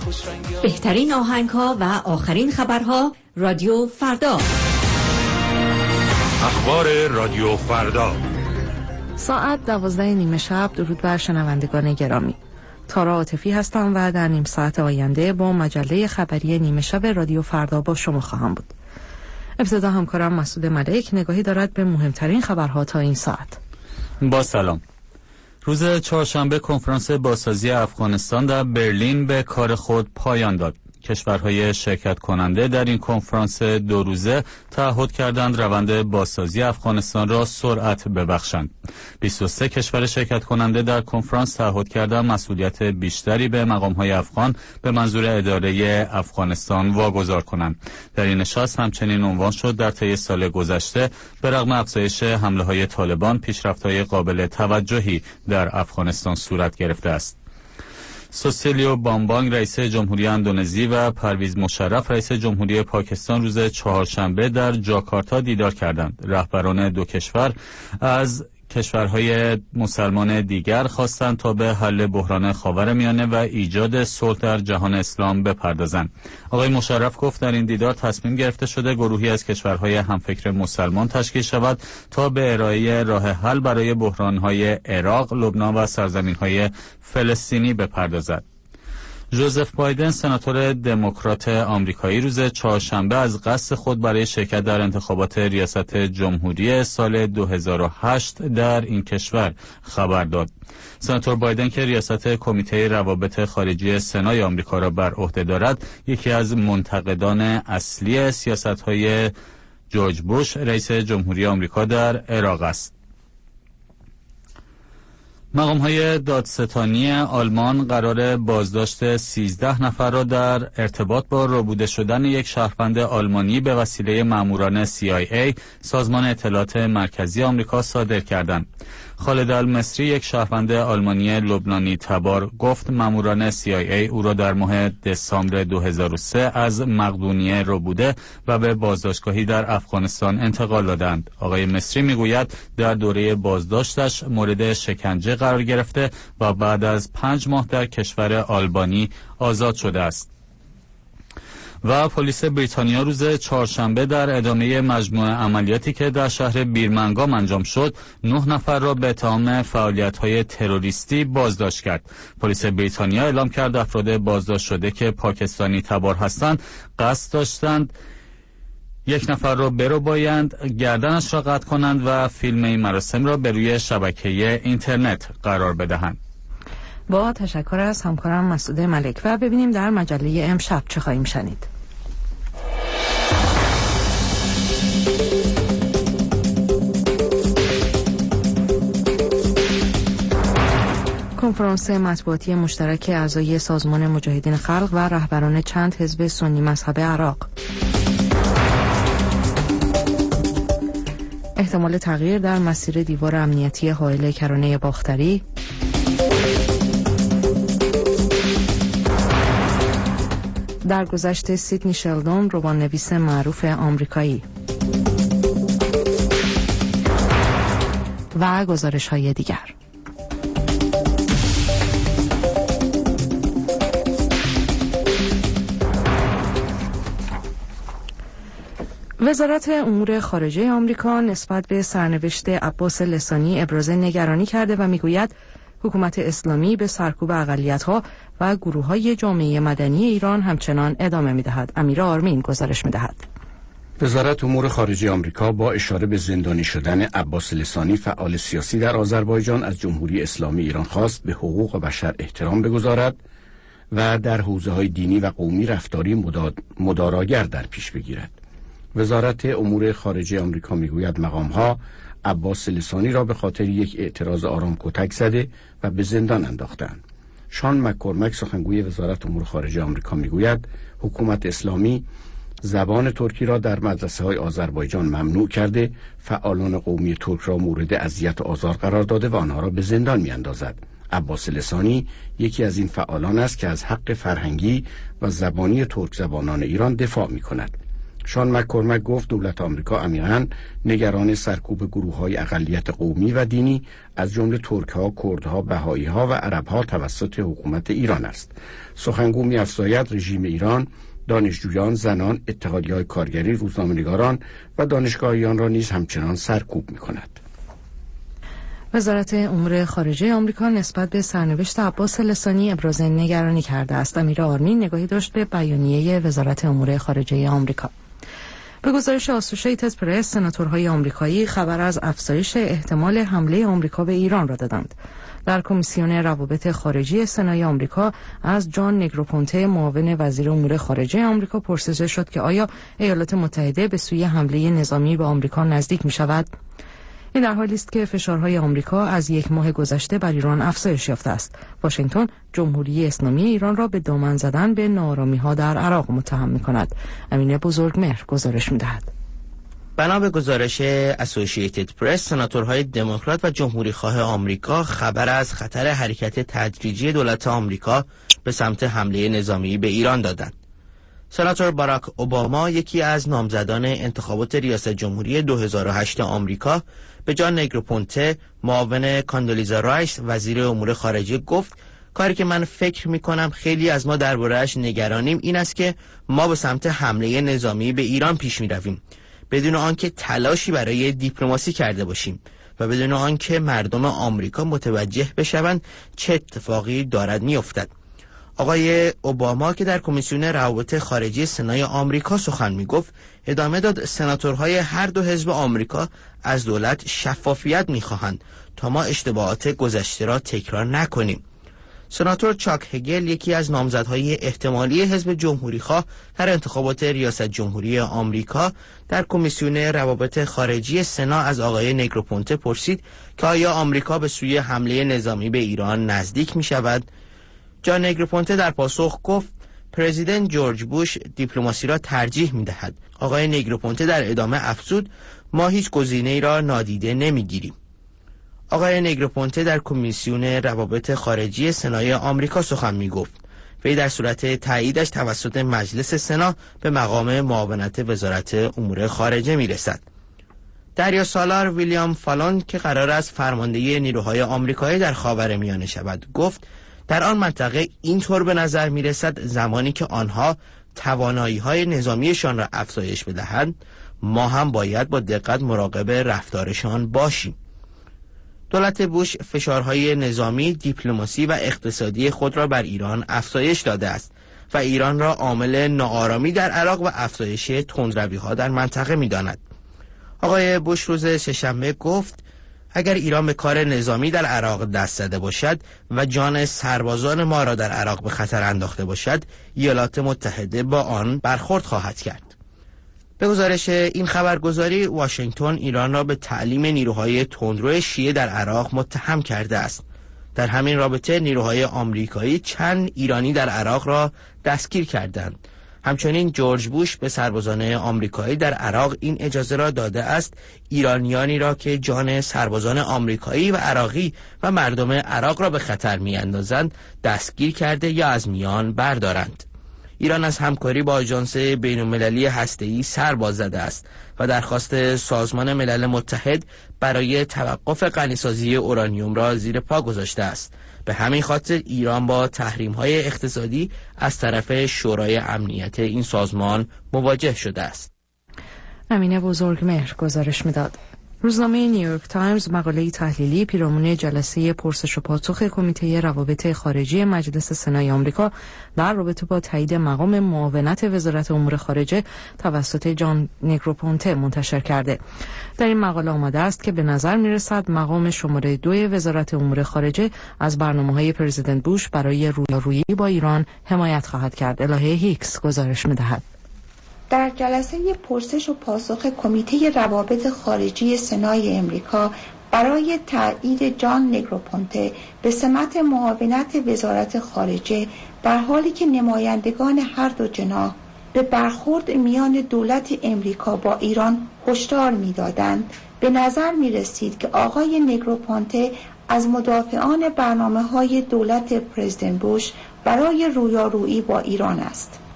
بهترین آهنگ‌ها و آخرین خبرها رادیو فردا. اخبار رادیو فردا ساعت 12:30 شب. درود بر شنوندگان گرامی. تارا عاطفی هستم و در نیم ساعت آینده با مجله خبری نیمه شب رادیو فردا با شما خواهم بود. ابتدا همکارم مسعود ملک نگاهی دارد به مهمترین خبرها تا این ساعت. با سلام. روز چهارشنبه کنفرانس بازسازی افغانستان در برلین به کار خود پایان داد. کشورهای شرکت کننده در این کنفرانس 2 روزه تعهد کردند روند بازسازی افغانستان را سرعت ببخشند. 23 کشور شرکت کننده در کنفرانس تعهد کردند مسئولیت بیشتری به مقامهای افغان به منظور اداره افغانستان واگذار کنند. در این نشست همچنین عنوان شد در طی سال گذشته به رغم افزایش حمله‌های طالبان پیشرفت‌های قابل توجهی در افغانستان صورت گرفته است. سوسیلیو بامبانگ رئیس جمهوری اندونزی و پرویز مشرف رئیس جمهوری پاکستان روز چهارشنبه در جاکارتا دیدار کردند. رهبران دو کشور از کشورهای مسلمان دیگر خواستند تا به حل بحران خاورمیانه و ایجاد صلح در جهان اسلام بپردازند. آقای مشرف گفت در این دیدار تصمیم گرفته شده گروهی از کشورهای همفکر مسلمان تشکیل شود تا به ارائه راه حل برای بحرانهای عراق، لبنان و سرزمینهای فلسطینی بپردازد. جوزف بایدن سناتور دموکرات آمریکایی روز چهارشنبه از قصد خود برای شرکت در انتخابات ریاست جمهوری سال 2008 در این کشور خبر داد. سناتور بایدن که ریاست کمیته روابط خارجی سنای آمریکا را بر عهده دارد، یکی از منتقدان اصلی سیاست‌های جورج بوش رئیس جمهوری آمریکا در عراق است. مقام‌های دادستانی آلمان قرار بازداشت 13 نفر را در ارتباط با ربوده شدن یک شهروند آلمانی به وسیله ماموران CIA سازمان اطلاعات مرکزی آمریکا صادر کردند. خالد المصری یک شهروند آلمانی لبنانی تبار گفت ماموران CIA او را در ماه دسامبر 2003 از مقدونیه ربوده و به بازداشتگاهی در افغانستان انتقال دادند. آقای مصری میگوید در دوره بازداشتش مورد شکنجه قرار گرفته و بعد از 5 ماه در کشور آلبانی آزاد شده است. و پلیس بریتانیا روز چهارشنبه در ادامه مجموعه عملیاتی که در شهر بیرمنگام انجام شد 9 نفر را به اتهام فعالیت‌های تروریستی بازداشت کرد. پلیس بریتانیا اعلام کرد افراد بازداشت شده که پاکستانی تبار هستند قصد داشتند یک نفر را بربایند، گردنش را قطع کنند و فیلم این مراسم را به روی شبکه اینترنت قرار بدهند. با تشکر از همکارم مسعود ملک و ببینیم در مجله امشب چه خواهیم شنید. کنفرانس مطبوعاتی مشترک اعضای سازمان مجاهدین خلق و رهبران چند حزب سنی مذهب عراق. احتمال تغییر در مسیر دیوار امنیتی حائل کرانه باختری. در گذشت سیدنی شلدون رمان‌نویس معروف آمریکایی و گزارش‌های دیگر. وزارت امور خارجه آمریکا نسبت به سرنوشت عباس لسانی ابراز نگرانی کرده و میگوید حکومت اسلامی به سرکوب اقلیت‌ها و گروه‌های جامعه مدنی ایران همچنان ادامه می‌دهد. امیر آرمین گزارش می‌دهد. وزارت امور خارجه آمریکا با اشاره به زندانی شدن عباس لسانی فعال سیاسی در آذربایجان از جمهوری اسلامی ایران خواست به حقوق بشر احترام بگذارد و در حوزه‌های دینی و قومی رفتاری مداراگر در پیش بگیرد. وزارت امور خارجه آمریکا میگوید مقام‌ها عباس لسانی را به خاطر یک اعتراض آرام کتک زده و به زندان انداختند. شان مک‌کورمک سخنگوی وزارت امور خارجه آمریکا میگوید حکومت اسلامی زبان ترکی را در مدرسه‌های آذربایجان ممنوع کرده، فعالان قومی ترک را مورد اذیت و آزار قرار داده و آنها را به زندان می‌اندازد. عباس لسانی یکی از این فعالان است که از حق فرهنگی و زبانی ترک زبانان ایران دفاع می‌کند. شان مک‌کورمک گفت دولت آمریکا عمیقاً نگران سرکوب گروه‌های اقلیت قومی و دینی از جمله ترک‌ها، کردها، بهائی‌ها و عرب‌ها توسط حکومت ایران است. سخنگو می‌افزاید رژیم ایران دانشجویان، زنان، اتحادیه‌های کارگری، روزنامه‌نگاران و دانشگاهیان را نیز همچنان سرکوب می‌کند. وزارت امور خارجه آمریکا نسبت به سرنوشت عباس لسانی ابراز نگرانی کرده است. امیر آرمین نگاهی داشت به بیانیه وزارت امور خارجه آمریکا. به گزارش آسوشیتد پرس، سناتورهای آمریکایی خبر از افزایش احتمال حمله آمریکا به ایران را دادند. در کمیسیون روابط خارجی سنای آمریکا از جان نگروپونته، معاون وزیر امور خارجه آمریکا، پرسیده شد که آیا ایالات متحده به سوی حمله نظامی به آمریکا نزدیک می شود؟ این در حالی است که فشارهای آمریکا از یک ماه گذشته بر ایران افزایش یافته است. واشنگتن جمهوری اسلامی ایران را به دامن زدن به ناآرامی‌ها در عراق متهم می‌کند. امینه بزرگمهر گزارش می‌دهد. بنا به گزارش اسوسییتد پرس، سناتورهای دموکرات و جمهوری‌خواه آمریکا خبر از خطر حرکت تدریجی دولت آمریکا به سمت حمله نظامی به ایران دادند. سناتور باراک اوباما، یکی از نامزدان انتخابات ریاست جمهوری 2008 آمریکا، به جان نگروپونته، معاون کاندولیزا رایس وزیر امور خارجه، گفت کاری که من فکر میکنم خیلی از ما درباره‌اش نگرانیم این است که ما به سمت حمله نظامی به ایران پیش میرویم بدون آنکه تلاشی برای دیپلماسی کرده باشیم و بدون آنکه مردم آمریکا متوجه بشوند چه اتفاقی دارد میافتد. آقای اوباما که در کمیسیون روابط خارجی سنای آمریکا سخن میگفت، ادامه داد سناتورهای هر دو حزب آمریکا از دولت شفافیت میخواهند تا ما اشتباهات گذشته را تکرار نکنیم. سناتور چاک هگل، یکی از نامزدهای احتمالی حزب جمهوری‌خواه در انتخابات ریاست جمهوری آمریکا، در کمیسیون روابط خارجی سنا از آقای نگروپونته پرسید که آیا آمریکا به سوی حمله نظامی به ایران نزدیک می‌شود؟ جان نگروپونته در پاسخ گفت پرزیدنت جورج بوش دیپلماسی را ترجیح می‌دهد. آقای نگروپونته در ادامه افزود ما هیچ گزینه‌ای را نادیده نمی‌گیریم. آقای نگروپونته در کمیسیون روابط خارجی سنای آمریکا سخن می‌گفت. وی در صورت تاییدش توسط مجلس سنا به مقام معاونت وزارت امور خارجه می‌رسد. دریا سالار ویلیام فالون که قرار است فرمانده نیروهای آمریکایی در خاورمیانه شود، گفت در آن منطقه اینطور به نظر می‌رسد زمانی که آنها توانایی‌های نظامیشان را افزایش بدهند، ما هم باید با دقت مراقب رفتارشان باشیم. دولت بوش فشارهای نظامی، دیپلماسی و اقتصادی خود را بر ایران افزایش داده است و ایران را عامل ناآرامی در عراق و افزایش تندروی‌ها در منطقه می‌داند. آقای بوش روز سه‌شنبه گفت اگر ایران به کار نظامی در عراق دست زده باشد و جان سربازان ما را در عراق به خطر انداخته باشد، ایالات متحده با آن برخورد خواهد کرد. به گزارش این خبرگزاری، واشنگتن ایران را به تعلیم نیروهای تندرو شیعه در عراق متهم کرده است. در همین رابطه نیروهای آمریکایی چند ایرانی در عراق را دستگیر کردند. همچنین جورج بوش به سربازان آمریکایی در عراق این اجازه را داده است ایرانیانی را که جان سربازان آمریکایی و عراقی و مردم عراق را به خطر می‌اندازند دستگیر کرده یا از میان بردارند. ایران از همکاری با آژانس بین‌المللی هسته‌ای سر باز زده است و درخواست سازمان ملل متحد برای توقف غنیسازی اورانیوم را زیر پا گذاشته است. به همین خاطر ایران با تحریم‌های اقتصادی از طرف شورای امنیت این سازمان مواجه شده است. امینه بزرگمهر گزارش می‌داد. روزنامه نیویورک تایمز مقاله تحلیلی پیرامون جلسه پرسش و پاسخ کمیته روابط خارجی مجلس سنای آمریکا در رابطه با تایید مقام معاونت وزارت امور خارجه توسط جان نگروپونته منتشر کرده. در این مقاله آمده است که به نظر می‌رسد مقام شماره 2 وزارت امور خارجه از برنامه‌های پرزیدنت بوش برای رویارویی با ایران حمایت خواهد کرد. الهه هیکس گزارش می‌دهد. در جلسه پرسش و پاسخ کمیته روابط خارجی سنای امریکا برای تایید جان نگروپونته به سمت معاونت وزارت خارجه، در حالی که نمایندگان هر دو جناح به برخورد میان دولت امریکا با ایران هشدار می‌دادند، به نظر می‌رسید که آقای نگروپونته از مدافعان برنامه‌های دولت پرزیدنت بوش برای رویارویی با ایران است.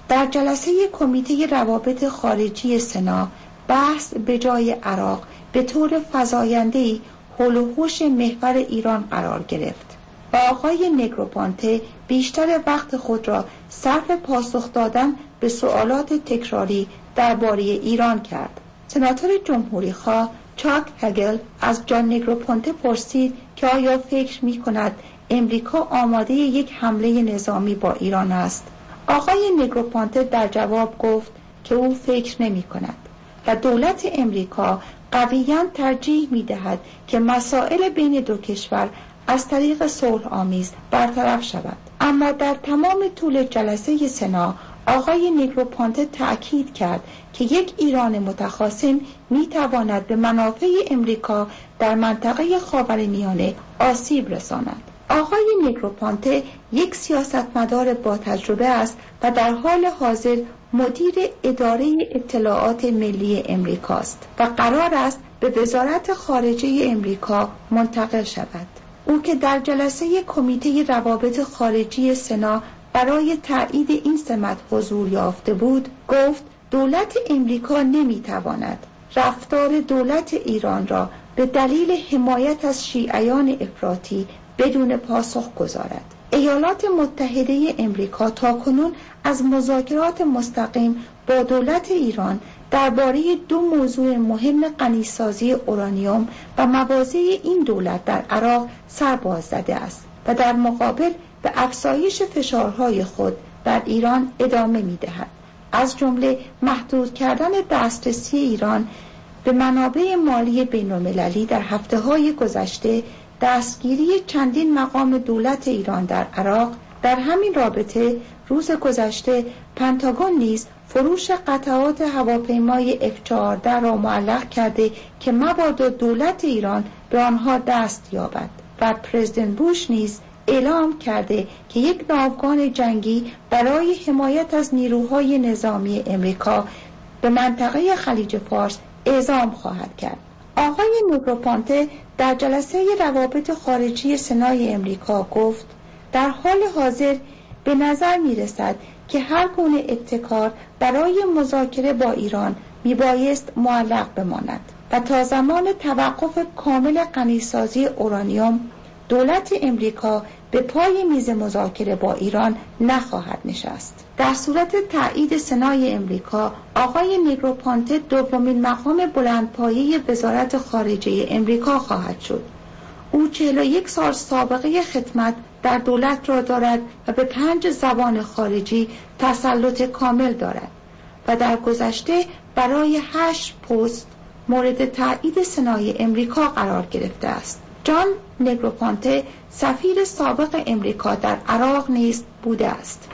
در جلسه کمیته روابط خارجی سنا بحث به جای عراق به طور فزاینده‌ای حول و حوش محور ایران قرار گرفت و آقای نگروپونته بیشتر وقت خود را صرف پاسخ دادن به سوالات تکراری درباره ایران کرد. سناتور جمهوری‌خواه چاک هگل از جان نگروپونته پرسید که آیا فکر می‌کند امریکا آماده یک حمله نظامی با ایران است؟ آقای نگروپونته در جواب گفت که او فکر نمی‌کند و دولت امریکا قویاً ترجیح می‌دهد که مسائل بین دو کشور از طریق صلح آمیز برطرف شود. اما در تمام طول جلسه سنا آقای نگروپونته تأکید کرد که یک ایران متخاصم می‌تواند به منافع امریکا در منطقه خاورمیانه آسیب رساند. آقای نگروپونته یک سیاستمدار با تجربه است و در حال حاضر مدیر اداره اطلاعات ملی امریکاست و قرار است به وزارت خارجه امریکا منتقل شود. او که در جلسه کمیته روابط خارجی سنا برای تایید این سمت حضور یافته بود، گفت دولت امریکا نمیتواند رفتار دولت ایران را به دلیل حمایت از شیعیان افراطی بدون پاسخ گذارد. ایالات متحده امریکا تاکنون از مذاکرات مستقیم با دولت ایران درباره دو موضوع مهم غنیسازی اورانیوم و مواضع این دولت در عراق سر باز زده است و در مقابل به افزایش فشارهای خود بر ایران ادامه می‌دهد، از جمله محدود کردن دسترسی ایران به منابع مالی بین‌المللی در هفته‌های گذشته، دستگیری چندین مقام دولت ایران در عراق. در همین رابطه روز گذشته پنتاگون نیز فروش قطعات هواپیمای F-14 را معلق کرده که مبادا دولت ایران به آنها دست یابد و پرزیدنت بوش نیز اعلام کرده که یک ناوگان جنگی برای حمایت از نیروهای نظامی امریکا به منطقه خلیج فارس اعزام خواهد کرد. آقای نگروپونته در جلسه روابط خارجی سنای امریکا گفت در حال حاضر به نظر می رسد که هر گونه ابتکار برای مذاکره با ایران می بایست معلق بماند و تا زمان توقف کامل غنیسازی اورانیوم دولت امریکا به پای میز مذاکره با ایران نخواهد نشست. در صورت تایید سنای امریکا، آقای نگروپونته دومین مقام بلندپایه وزارت خارجه امریکا خواهد شد. او 41 سال سابقه خدمت در دولت را دارد و به 5 زبان خارجی تسلط کامل دارد و در گذشته برای 8 پست مورد تایید سنای امریکا قرار گرفته است. جان نگروپونته سفیر سابق امریکا در عراق نیز بوده است.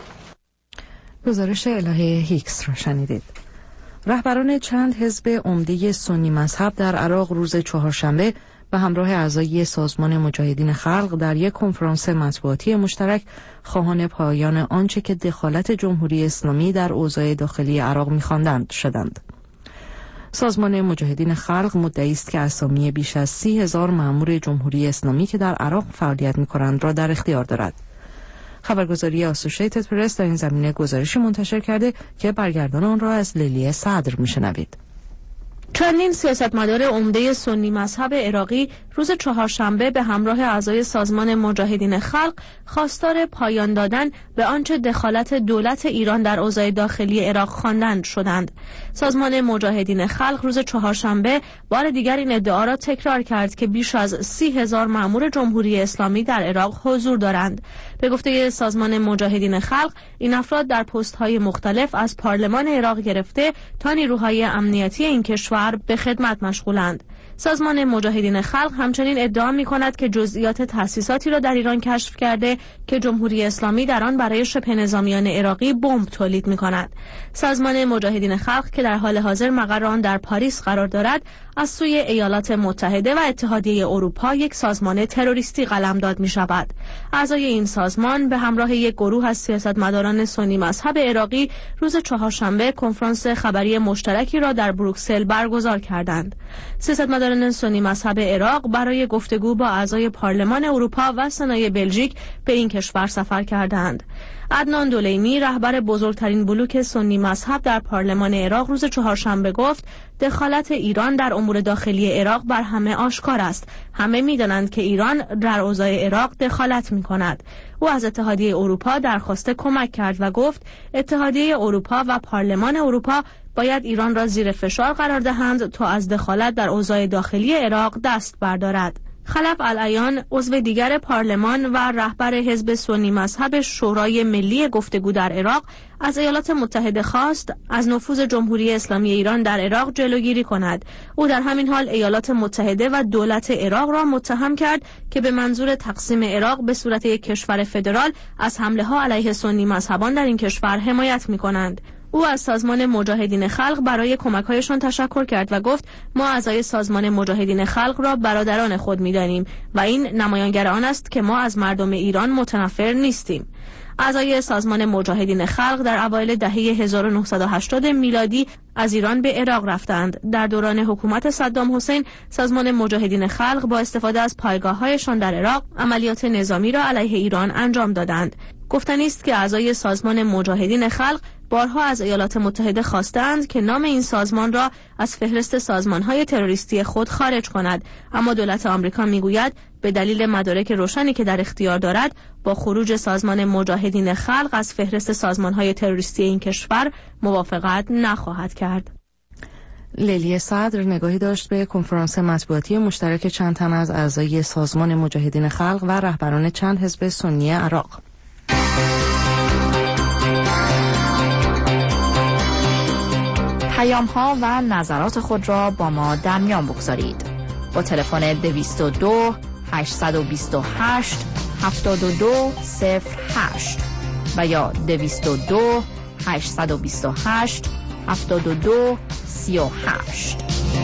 گزارش الهه هیکس را شنیدید. رهبران چند حزب عمده سنی مذهب در عراق روز چهارشنبه به همراه اعضای سازمان مجاهدین خلق در یک کنفرانس مطبوعاتی مشترک خواهان پایان آنچه که دخالت جمهوری اسلامی در اوضاع داخلی عراق می‌خواندند شدند. سازمان مجاهدین خلق مدعی است که اسامی بیش از 30,000 مأمور جمهوری اسلامی که در عراق فعالیت می‌کنند را در اختیار دارد. خبرگزاری آسوشیتد پرس در این زمینه گزارشی منتشر کرده که برگردان آن را از لیلی صدر می‌شنوید. چندین سیاستمدار عمده سنی مذهب عراقی روز چهارشنبه به همراه اعضای سازمان مجاهدین خلق خواستار پایان دادن به آنچه دخالت دولت ایران در اوضاع داخلی عراق خواندند شدند. سازمان مجاهدین خلق روز چهارشنبه بار دیگر این ادعا را تکرار کرد که بیش از 30,000 مأمور جمهوری اسلامی در عراق حضور دارند. به گفته سازمان مجاهدین خلق، این افراد در پست‌های مختلف از پارلمان عراق گرفته تا نیروهای امنیتی این کشور به خدمت مشغولند. سازمان مجاهدین خلق همچنین ادعا می‌کند که جزئیات تأسیساتی را در ایران کشف کرده که جمهوری اسلامی در آن برای شبه نظامیان عراقی بمب تولید می‌کند. سازمان مجاهدین خلق که در حال حاضر مقر آن در پاریس قرار دارد، از سوی ایالات متحده و اتحادیه اروپا یک سازمان تروریستی قلمداد می‌شود. اعضای این سازمان به همراه یک گروه از سیاستمداران سنی مذهب عراقی روز چهارشنبه کنفرانس خبری مشترکی را در بروکسل برگزار کردند. سیاستمداران سنی مذهب عراق برای گفتگو با اعضای پارلمان اروپا و سنای بلژیک به این کشور سفر کردند. عدنان دولیمی رهبر بزرگترین بلوک سنی مذهب در پارلمان عراق روز چهارشنبه گفت دخالت ایران در امور داخلی عراق بر همه آشکار است. همه می‌دانند که ایران در اوضاع عراق دخالت می‌کند. او از اتحادیه اروپا درخواست کمک کرد و گفت اتحادیه اروپا و پارلمان اروپا باید ایران را زیر فشار قرار دهند تا از دخالت در اوضاع داخلی عراق دست بردارد. خلف العیان عضو دیگر پارلمان و رهبر حزب سنی مذهب شورای ملی گفتگو در عراق از ایالات متحده خواست از نفوذ جمهوری اسلامی ایران در عراق جلوگیری کند. او در همین حال ایالات متحده و دولت عراق را متهم کرد که به منظور تقسیم عراق به صورت یک کشور فدرال از حمله ها علیه سنی مذهبان در این کشور حمایت می‌کنند. او از سازمان مجاهدین خلق برای کمک‌هایشان تشکر کرد و گفت ما اعضای سازمان مجاهدین خلق را برادران خود می‌دانیم و این نمایانگر آن است که ما از مردم ایران متنفر نیستیم. اعضای سازمان مجاهدین خلق در اوایل دهه 1980 میلادی از ایران به عراق رفتند. در دوران حکومت صدام حسین سازمان مجاهدین خلق با استفاده از پایگاه‌هایشان در عراق عملیات نظامی را علیه ایران انجام دادند. گفتنی است که اعضای سازمان مجاهدین خلق بارها از ایالات متحده خواستند که نام این سازمان را از فهرست سازمان‌های تروریستی خود خارج کند، اما دولت آمریکا میگوید به دلیل مدارک روشنی که در اختیار دارد با خروج سازمان مجاهدین خلق از فهرست سازمان‌های تروریستی این کشور موافقت نخواهد کرد. لیلی صدر نگاهی داشت به کنفرانس مطبوعاتی مشترک چند تن از اعضای سازمان مجاهدین خلق و رهبران چند حزب سنی عراق. پیام‌ها و نظرات خود را با ما در میان بگذارید. با تلفن 222 828 7208 و یا 222 828 7238.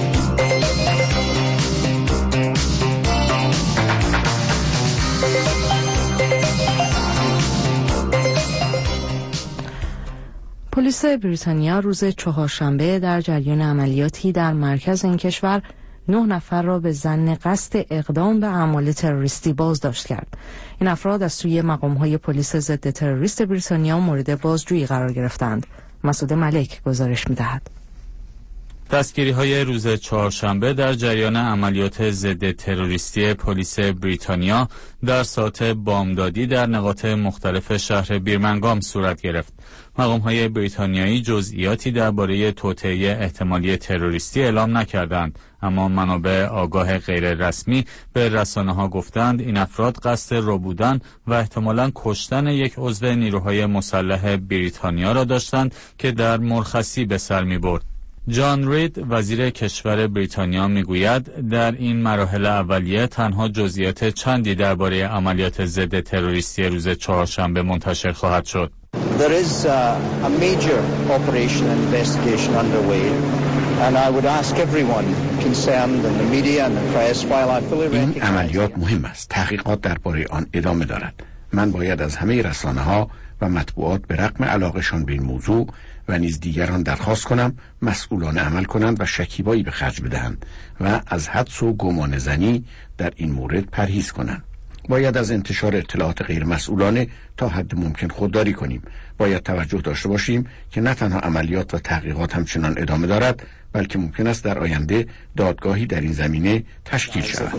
پلیس بریتانیا روز چهارشنبه در جریان عملیاتی در مرکز این کشور 9 نفر را به ظن قصد اقدام به اعمال تروریستی بازداشت کرد. این افراد از سوی مقام‌های پلیس ضد تروریست بریتانیا مورد بازجویی قرار گرفتند. مسعود ملک گزارش می‌دهد. دستگیری‌های روز چهارشنبه در جریان عملیات ضد تروریستی پلیس بریتانیا در ساعات بامدادی در نقاط مختلف شهر بیرمنگام صورت گرفت. مقام‌های بریتانیایی جزئیاتی درباره توطئه احتمالی تروریستی اعلام نکردند، اما منابع آگاه غیر رسمی به رسانه‌ها گفتند این افراد قصد ربودن و احتمالاً کشتن یک عضو نیروهای مسلح بریتانیا را داشتند که در مرخصی به سر می‌برد. جان رید وزیر کشور بریتانیا میگوید در این مراحل اولیه تنها جزئیات چندی درباره عملیات ضد تروریستی روز چهارشنبه منتشر خواهد شد. There is a major operation and investigation underway and I would ask everyone concerned in the media and the press while I fully recognize این عملیات مهم است. تحقیقات درباره آن ادامه دارد. من باید از همه رسانه‌ها و مطبوعات به رغم علاقه‌شان به این موضوع و نیز دیگران درخواست کنم مسئولانه عمل کنند و شکیبایی به خرج بدهند و از حدس و گمان زنی در این مورد پرهیز کنند. باید از انتشار اطلاعات غیر مسئولانه تا حد ممکن خودداری کنیم. باید توجه داشته باشیم که نه تنها عملیات و تحقیقات همچنان ادامه دارد، بلکه ممکن است در آینده دادگاهی در این زمینه تشکیل شود.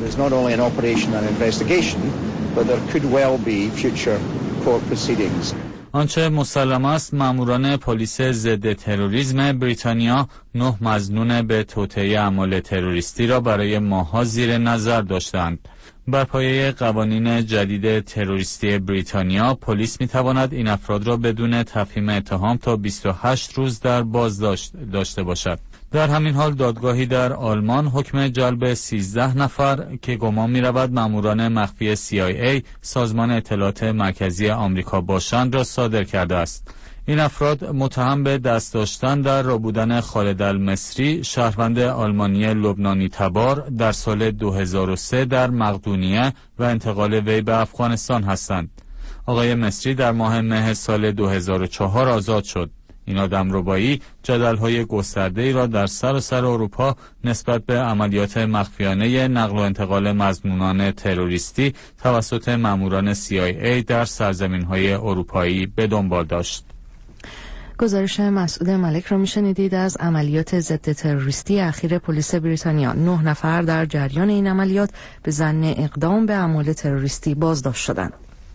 آنچه مسلم است ماموران پلیس ضد تروریسم بریتانیا 9 مظنون به توطئه اعمال تروریستی را برای ماه‌ها زیر نظر داشتند. بر پایه قوانین جدید تروریستی بریتانیا پلیس می‌تواند این افراد را بدون تفهیم اتهام تا 28 روز در بازداشت داشته باشد. در همین حال دادگاهی در آلمان حکم جلب 13 نفر که گمان می‌رود ماموران مخفی CIA سازمان اطلاعات مرکزی آمریکا باشند را صادر کرده است. این افراد متهم به دست داشتن در ربودن خالد المصری شهروند آلمانی لبنانی تبار در سال 2003 در مقدونیه و انتقال وی به افغانستان هستند. آقای مصری در ماه مه سال 2004 آزاد شد. این آدمربایی جدل‌های گسترده‌ای را در سراسر اروپا نسبت به عملیات مخفیانه نقل و انتقال مضمونان تروریستی توسط ماموران CIA در سرزمین‌های اروپایی به دنبال داشت. گزارش مسعود ملک را میشنیدید از عملیات ضد تروریستی اخیر پلیس بریتانیا. 9 نفر در جریان این عملیات به ظن اقدام به اعمال تروریستی بازداشت شدند.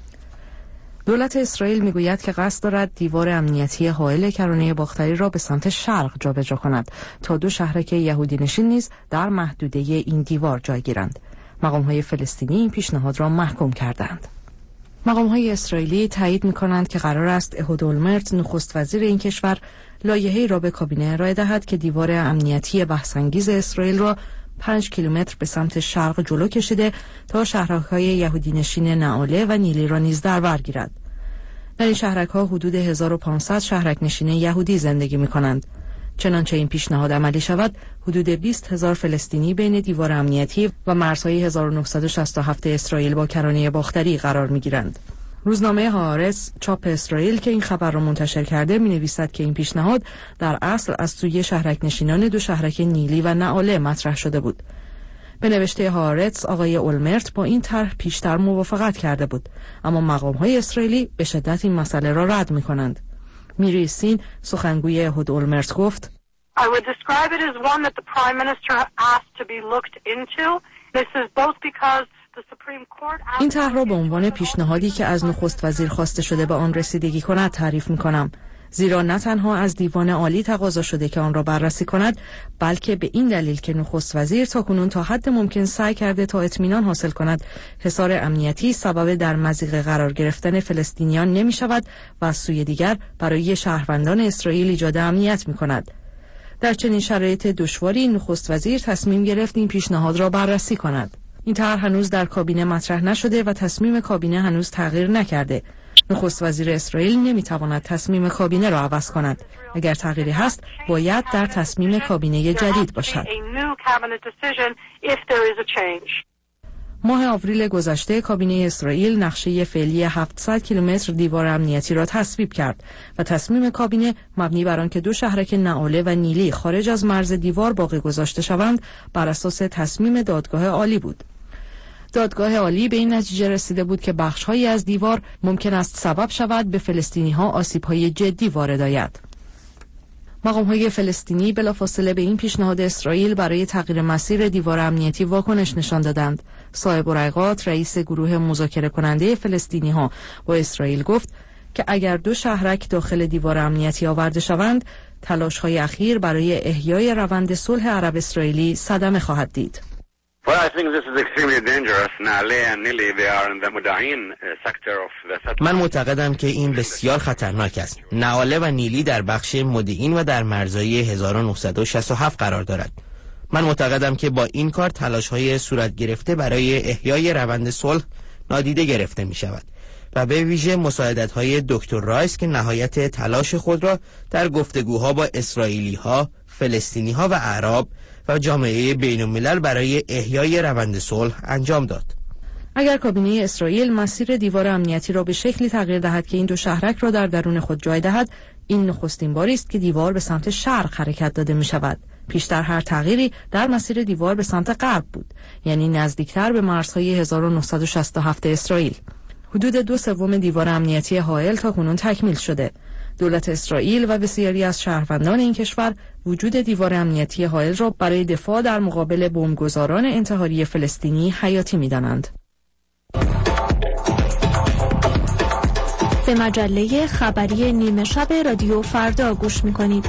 دولت اسرائیل میگوید که قصد دارد دیوار امنیتی حائل کرانه باختری را به سمت شرق جابجا کند تا 2 شهرک یهودی نشین نیز در محدوده این دیوار جای گیرند. مقام‌های فلسطینی این پیشنهاد را محکوم کردند. مقام‌های اسرائیلی تایید می‌کنند که قرار است اهود اولمرت نخست وزیر این کشور لایحه‌ای را به کابینه ارائه دهد که دیوار امنیتی بحث‌انگیز اسرائیل را 5 کیلومتر به سمت شرق جلو کشیده تا شهرک‌های یهودی نشین نعاله و نیلی را نیز در بر گیرد. در این شهرک‌ها حدود 1500 شهرک نشین یهودی زندگی می‌کنند. چنانچه این پیشنهاد عملی شود، حدود 20,000 فلسطینی بین دیوار امنیتی و مرزهای 1967 اسرائیل با کرانه باختری قرار می‌گیرند. روزنامه هآرتز چاپ اسرائیل که این خبر را منتشر کرده می‌نویسد که این پیشنهاد در اصل از سوی شهرک نشینان 2 شهرک نیلی و نعاله مطرح شده بود. به نوشته هآرتز آقای اولمرت با این طرح پیشتر موافقت کرده بود، اما مقام‌های اسرائیلی به شدت این مسئله را رد می‌کنند. میری سین سخنگوی اهود اولمرت گفت: I would describe it as one that the Prime Minister asked to be looked into. This is both because the Supreme Court این طرح را به عنوان پیشنهادی که از نخست وزیر خواسته شده به آن رسیدگی کند تعریف می‌کنم، زیرا نه تنها از دیوان عالی تقاضا شده که آن را بررسی کند، بلکه به این دلیل که نخست وزیر تاکنون تا حد ممکن سعی کرده تا اطمینان حاصل کند حصار امنیتی سبب در مضیقه قرار گرفتن فلسطینیان نمی شود و از سوی دیگر برای شهروندان اسرائیل ایجاد امنیت می کند. در چنین شرایط دشواری نخست وزیر تصمیم گرفت این پیشنهاد را بررسی کند. این طرح هنوز در کابینه مطرح نشده و تصمیم کابینه هنوز تغییر نکرده. نخست وزیر اسرائیل نمیتواند تصمیم کابینه را عوض کند. اگر تغییری هست باید در تصمیم کابینه جدید باشد. ماه آوریل گذشته کابینه اسرائیل نقشه فعلی 700 کیلومتر دیوار امنیتی را تصویب کرد و تصمیم کابینه مبنی بر آنکه 2 شهرک نعاله و نیلی خارج از مرز دیوار باقی گذاشته شوند بر اساس تصمیم دادگاه عالی بود. دادگاه عالی به این نتیجه رسیده بود که بخش‌هایی از دیوار ممکن است سبب شود به فلسطینی‌ها آسیب‌های جدی وارد آید. مقام‌های فلسطینی بلافاصله به این پیشنهاد اسرائیل برای تغییر مسیر دیوار امنیتی واکنش نشان دادند. صاحب الرقات رئیس گروه مذاکره کننده فلسطینی‌ها با اسرائیل گفت که اگر 2 شهرک داخل دیوار امنیتی آورده شوند، تلاش‌های اخیر برای احیای روند صلح عرب اسرائیلی صدمه خواهد دید. من معتقدم که این بسیار خطرناک است. نعاله و نیلی در بخش مدعین و در مرزهای 1967 قرار دارد. من معتقدم که با این کار تلاش‌های صورت گرفته برای احیای روند صلح نادیده گرفته می شود و به ویژه مساعدت‌های دکتر رایس که نهایت تلاش خود را در گفتگوها با اسرائیلی‌ها، فلسطینی‌ها و اعراب و جامعه بین‌الملل برای احیای روند صلح انجام داد. اگر کابینه اسرائیل مسیر دیوار امنیتی را به شکلی تغییر دهد که این 2 شهرک را در درون خود جای دهد، این نخستین باری است که دیوار به سمت شرق حرکت داده می شود. پیشتر هر تغییری در مسیر دیوار به سمت غرب بود، یعنی نزدیکتر به مرزهای 1967 اسرائیل. حدود 2/3 دیوار امنیتی حائل تاکنون تکمیل شده. دولت اسرائیل و بسیاری از شهروندان این کشور وجود دیوار امنیتی حائل را برای دفاع در مقابل بمبگذاران انتحاری فلسطینی حیاتی می‌دانند. به مجله خبری نیمه شب رادیو فردا گوش می‌کنید.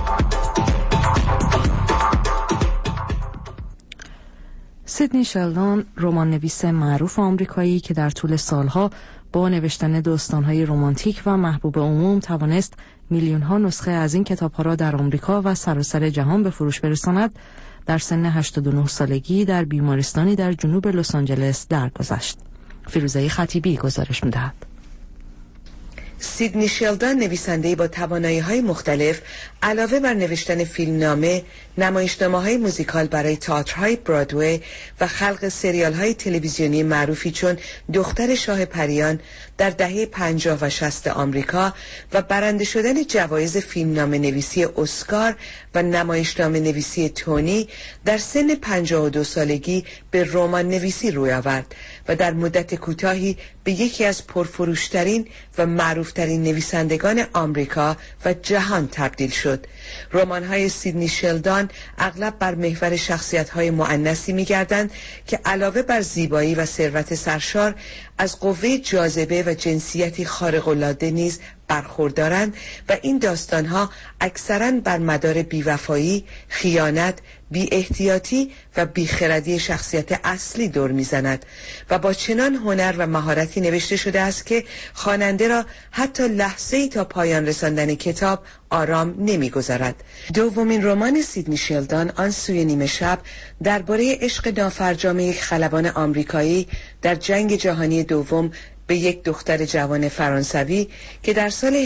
سیدنی شلدون، رمان‌نویس معروف آمریکایی که در طول سالها با نوشتن داستان‌های رمانتیک و محبوب عموم توانست میلیون‌ها نسخه از این کتاب‌ها را در آمریکا و سراسر جهان به فروش برساند، در سن 89 سالگی در بیمارستانی در جنوب لس آنجلس درگذشت. فیروزه خطیبی گزارش می‌دهد. سیدنی شلدان، نویسنده‌ای با توانایی‌های مختلف، علاوه بر نوشتن فیلمنامه، نمایشنامه‌های موزیکال برای تئاترهای برادوی و خلق سریال‌های تلویزیونی معروفی چون دختر شاه پریان در دهه 50 و 60 آمریکا و برنده شدن جوایز فیلمنامه نویسی اسکار و نمایشنامه نویسی تونی، در سن 52 سالگی به رمان نویسی روی آورد و در مدت کوتاهی به یکی از پرفروشترین و معروفترین نویسندگان آمریکا و جهان تبدیل شد. رمان‌های سیدنی شلدان اغلب بر محور شخصیت‌های مؤنثی می‌گردند که علاوه بر زیبایی و ثروت سرشار، از قوه جاذبه و جنسیتی خارق‌العاده نیز برخوردارند و این داستان‌ها اکثراً بر مدار بی‌وفایی، خیانت، بی احتیاطی و بیخردی شخصیت اصلی دور میزند و با چنان هنر و مهارتی نوشته شده است که خواننده را حتی لحظه‌ای تا پایان رساندن کتاب آرام نمیگذارد. دومین رمان سیدنی شلدان، آن سوی نیمه شب، درباره عشق نافرجام یک خلبان آمریکایی در جنگ جهانی دوم به یک دختر جوان فرانسوی که در سال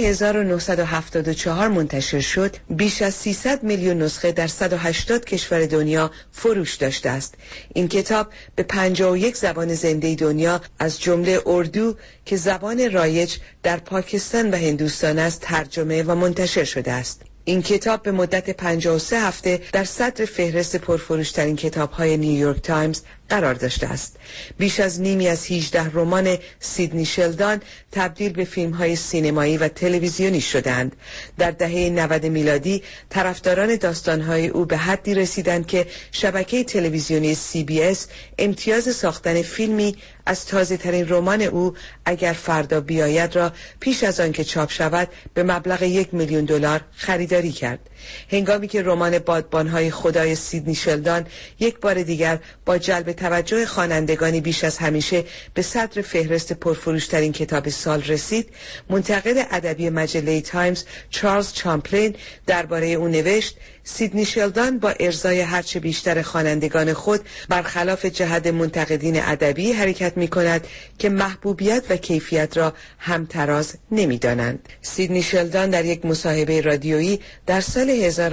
1974 منتشر شد، بیش از 300 میلیون نسخه در 180 کشور دنیا فروش داشته است. این کتاب به 51 زبان زنده دنیا از جمله اردو که زبان رایج در پاکستان و هندوستان است ترجمه و منتشر شده است. این کتاب به مدت 53 هفته در صدر فهرست پرفروشترین کتاب‌های نیویورک تایمز قرار داشته است. بیش از نیمی از 18 رمان سیدنی شلدان تبدیل به فیلم‌های سینمایی و تلویزیونی شدند. در دهه 90 میلادی طرفداران داستان‌های او به حدی رسیدند که شبکه تلویزیونی CBS امتیاز ساختن فیلمی از تازه‌ترین رمان او اگر فردا بیاید را پیش از آن که چاپ شود به مبلغ $1 میلیون خریداری کرد. هنگامی که رمان بادبان‌های خدای سیدنی شلدان یک بار دیگر با جلب توجه خوانندگانی بیش از همیشه به صدر فهرست پرفروشترین کتاب سال رسید، منتقد ادبی مجله تایمز چارلز چامپلین درباره او نوشت: سیدنی شلدان با ارضای هرچه بیشتر خوانندگان خود برخلاف جهت منتقدین ادبی حرکت می کند که محبوبیت و کیفیت را همتراز نمی دانند. سیدنی شلدان در یک مصاحبه رادیویی در سال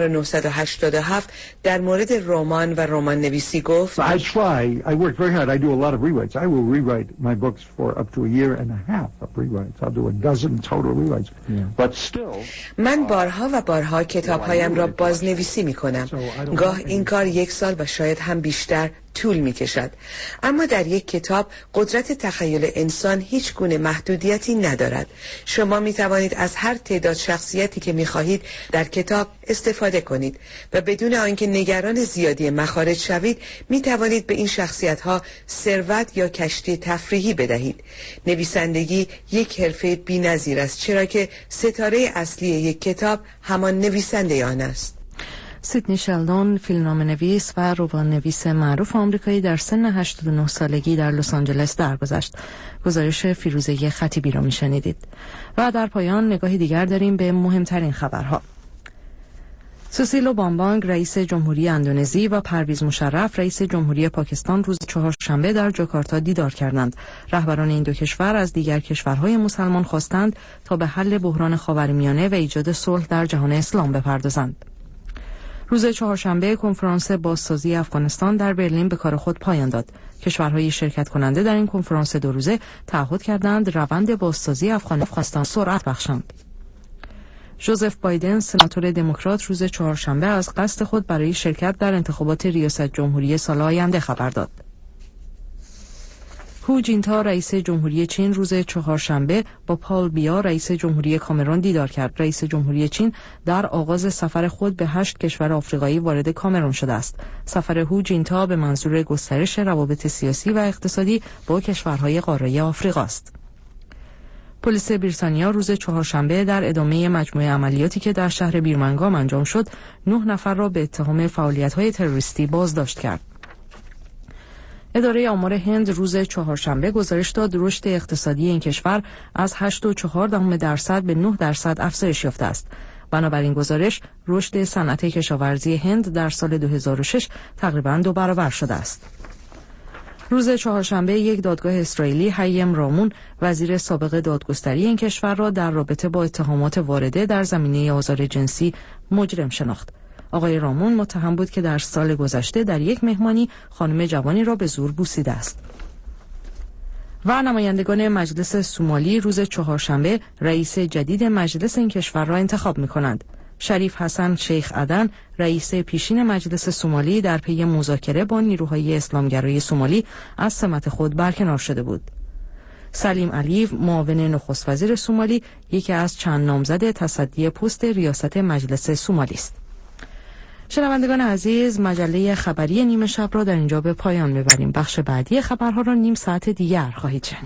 1987 در مورد رمان و رمان نویسی گفت: I work very hard. I do a lot of rewrites. I will rewrite my books for up to a year and a half of rewrites. I'll do a dozen total rewrites. But still, من بارها و بارها کتابهایم را بازنویسی می کنم. گاه این کار 1 سال و شاید هم بیشتر طول می کشد. اما در یک کتاب قدرت تخیل انسان هیچ گونه محدودیتی ندارد. شما می توانید از هر تعداد شخصیتی که می خواهید در کتاب استفاده کنید و بدون آنکه نگران زیادی مخارج شوید می توانید به این شخصیت ها ثروت یا کشتی تفریحی بدهید. نویسندگی یک حرفه بی‌نظیر است، چرا که ستاره اصلی یک کتاب همان نویسنده آن است. سیدنی شلدان، فیلمنامه‌نویس و رمان‌نویس معروف آمریکایی، در سن 89 سالگی در لس آنجلس درگذشت. گزارش فیروزه خطیبی را میشنیدید. و در پایان نگاهی دیگر داریم به مهمترین خبرها. سوسیلو بامبانگ، رئیس جمهوری اندونزی، و پرویز مشرف، رئیس جمهوری پاکستان، روز چهارشنبه در جاکارتا دیدار کردند. رهبران این دو کشور از دیگر کشورهای مسلمان خواستند تا به حل بحران خاورمیانه و ایجاد صلح در جهان اسلام بپردازند. روز چهارشنبه کنفرانس بازسازی افغانستان در برلین به کار خود پایان داد. کشورهای شرکت کننده در این کنفرانس 2 روزه تعهد کردند روند بازسازی افغانستان سرعت بخشند. ژوزف بایدن، سناتور دموکرات، روز چهارشنبه از قصد خود برای شرکت در انتخابات ریاست جمهوری سال آینده خبر داد. هو جینتا، رئیس جمهوری چین، روز چهارشنبه با پال بیا، رئیس جمهوری کامرون، دیدار کرد. رئیس جمهوری چین در آغاز سفر خود به 8 کشور آفریقایی وارد کامرون شده است. سفر هو جینتا به منظور گسترش روابط سیاسی و اقتصادی با کشورهای قاره آفریقا است. پلیس بریتانیا روز چهارشنبه در ادامه مجموعه عملیاتی که در شهر بیرمنگام انجام شد، 9 نفر را به اتهام فعالیت‌های تروریستی بازداشت کرد. اداره آمار هند روز چهارشنبه گزارش داد رشد اقتصادی این کشور از 8.4% به 9% افزایش یافته است. بنابراین گزارش، رشد صنعت کشاورزی هند در سال 2006 تقریباً 2 برابر شده است. روز چهارشنبه یک دادگاه اسرائیلی هایم رامون وزیر سابق دادگستری این کشور را در رابطه با اتهامات وارده در زمینه آزار جنسی مجرم شناخت. آقای رامون متهم بود که در سال گذشته در یک مهمانی خانم جوانی را به زور بوسیده است. و نمایندگان مجلس سومالی روز چهارشنبه رئیس جدید مجلس این کشور را انتخاب می‌کنند. شریف حسن شیخ عدن رئیس پیشین مجلس سومالی در پی مذاکره با نیروهای اسلامگرای سومالی از سمت خود برکنار شده بود. سلیم علیو معاون نخست وزیر سومالی یکی از چند نامزد تصدی پست ریاست مجلس سومالی است. شنوندگان عزیز، مجله خبری نیمه شب را در اینجا به پایان می‌بریم. بخش بعدی خبرها را نیم ساعت دیگر خواهید شنید.